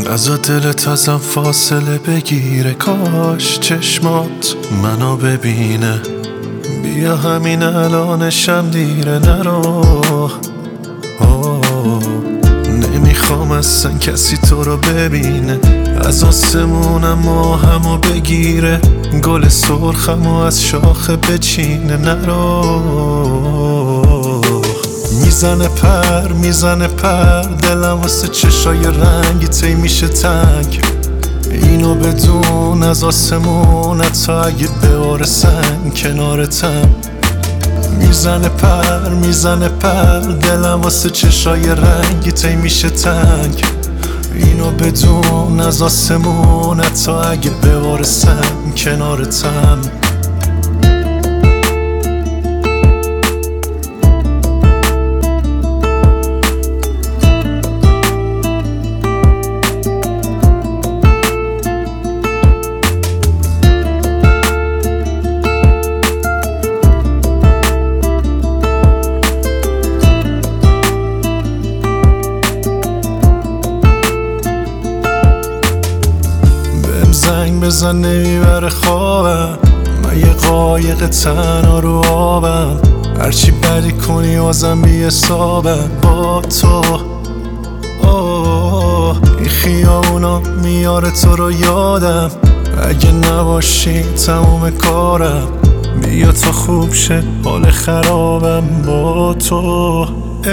نزا دلت ازم فاصله بگیره، کاش چشمات منو ببینه. بیا همین الانشم دیره، نرو. نمیخوام اصلا کسی تو رو ببینه. از آسمونم ماهمو بگیره، گل سرخمو از شاخه بچینه، نرو. میزنه پر دلم واسه چشای رنگی تی میشه تنگ. اینو بدون از آسمونت تا اگه بباره سنگ کنارتم. میزنه پر دلم واسه چشای رنگی تی میشه تنگ. اینو بدون از آسمونت تا اگه بباره سنگ کنارتم. زنگ بزن نمیبره خوابم، من یه قایق تنها رو آبم. هرچی بدی کنی بازم بی حسابم با تو. این خیابونا میاره تو رو یادم، اگه نباشی تموم کارم. بیا تا خوب شه حال خرابم با تو.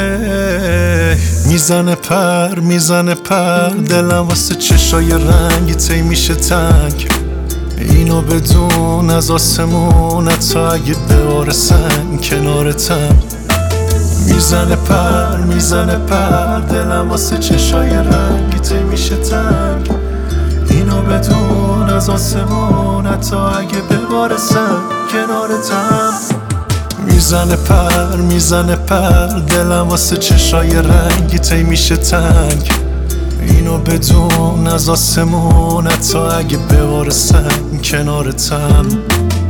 میزنه پر دلم واسه چشای رنگی تی میشه تنگ. اینو بدون از آسمونت تا اگه بباره سنگ کنارتم. میزنه پر دلم واسه چشای رنگی تی میشه تنگ. اینو بدون از آسمونت تا اگه بباره سنگ کنارتم. میزنه پر دلم واسه چشای رنگی تی میشه تنگ. اینو بدون از آسمونت تا اگه بباره سنگ کنارتم.